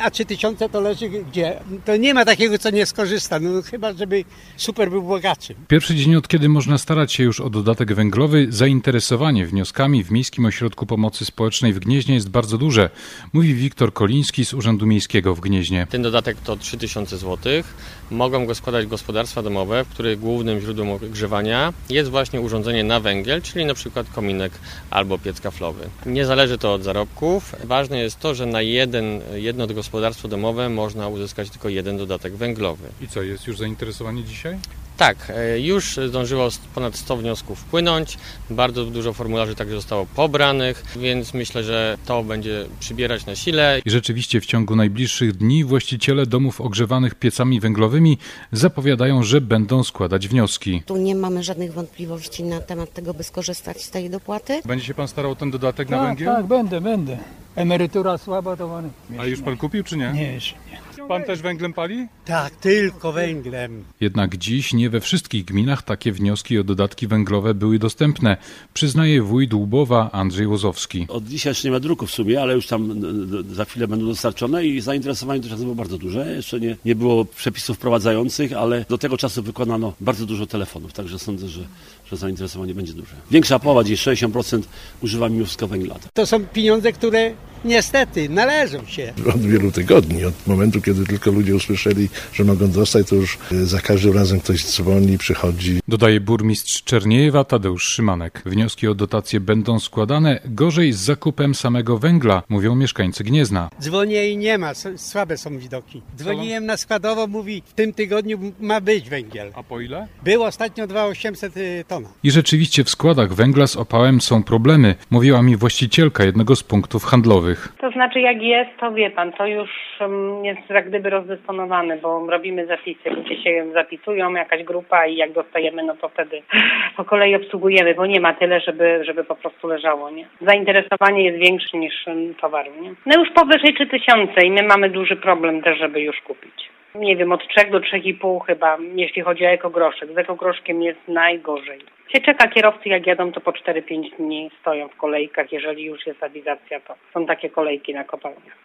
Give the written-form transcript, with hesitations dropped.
a 3000 to leży gdzie? To nie ma takiego, co nie skorzysta, no chyba, żeby super był bogaczym. Pierwszy dzień, od kiedy można starać się już o dodatek węglowy, zainteresowanie wnioskami w Miejskim Ośrodku Pomocy Społecznej w Gnieźnie jest bardzo duże, mówi Wiktor Koliński z Urzędu Miejskiego w Gnieźnie. Ten dodatek to 3000 zł. Mogą go składać gospodarstwa domowe, w których głównym źródłem ogrzewania jest właśnie urządzenie na węgiel, czyli na przykład kominek albo piec kaflowy. Nie zależy to od zarobków. Ważne jest to, że na jedno gospodarstwo domowe można uzyskać tylko jeden dodatek węglowy. I co, jest już zainteresowanie dzisiaj? Tak, już zdążyło ponad 100 wniosków wpłynąć, bardzo dużo formularzy także zostało pobranych, więc myślę, że to będzie przybierać na sile. I rzeczywiście w ciągu najbliższych dni właściciele domów ogrzewanych piecami węglowymi zapowiadają, że będą składać wnioski. Tu nie mamy żadnych wątpliwości na temat tego, by skorzystać z tej dopłaty. Będzie się pan starał o ten dodatek na węgiel? Tak, będę. Emerytura słaba, to pan... A już pan kupił, czy nie? Nie, jeszcze nie. Pan też węglem pali? Tak, tylko węglem. Jednak dziś nie we wszystkich gminach takie wnioski o dodatki węglowe były dostępne, przyznaje wójt Łubowa Andrzej Łozowski. Od dzisiaj jeszcze nie ma druku w sumie, ale już tam za chwilę będą dostarczone i zainteresowanie dotychczas było bardzo duże. Jeszcze nie było przepisów wprowadzających, ale do tego czasu wykonano bardzo dużo telefonów, także sądzę, że zainteresowanie będzie duże. Większa połowa, gdzieś 60% używa mimo wszystko węgla. To są pieniądze, które niestety należą się. Od wielu tygodni, od momentu, kiedy tylko ludzie usłyszeli, że mogą dostać, to już za każdym razem ktoś dzwoni, przychodzi. Dodaje burmistrz Czerniejewa Tadeusz Szymanek. Wnioski o dotacje będą składane, gorzej z zakupem samego węgla, mówią mieszkańcy Gniezna. Dzwonię i nie ma, słabe są widoki. Dzwoniłem na składowo, mówi, w tym tygodniu ma być węgiel. A po ile? Było ostatnio 2800 tona. I rzeczywiście w składach węgla z opałem są problemy, mówiła mi właścicielka jednego z punktów handlowych. To znaczy jak jest, to wie pan, to już jest jak gdyby rozdysponowany, bo robimy zapisy, ludzie się zapisują, jakaś grupa i jak dostajemy, no to wtedy po kolei obsługujemy, bo nie ma tyle, żeby po prostu leżało, nie? Zainteresowanie jest większe niż towaru, nie? No już powyżej 3000 i my mamy duży problem też, żeby już kupić. Nie wiem, od 3 do 3,5 chyba, jeśli chodzi o ekogroszek. Z ekogroszkiem jest najgorzej. Się czeka kierowcy, jak jadą, to po 4-5 dni stoją w kolejkach. Jeżeli już jest awizacja, to są takie kolejki na kopalniach.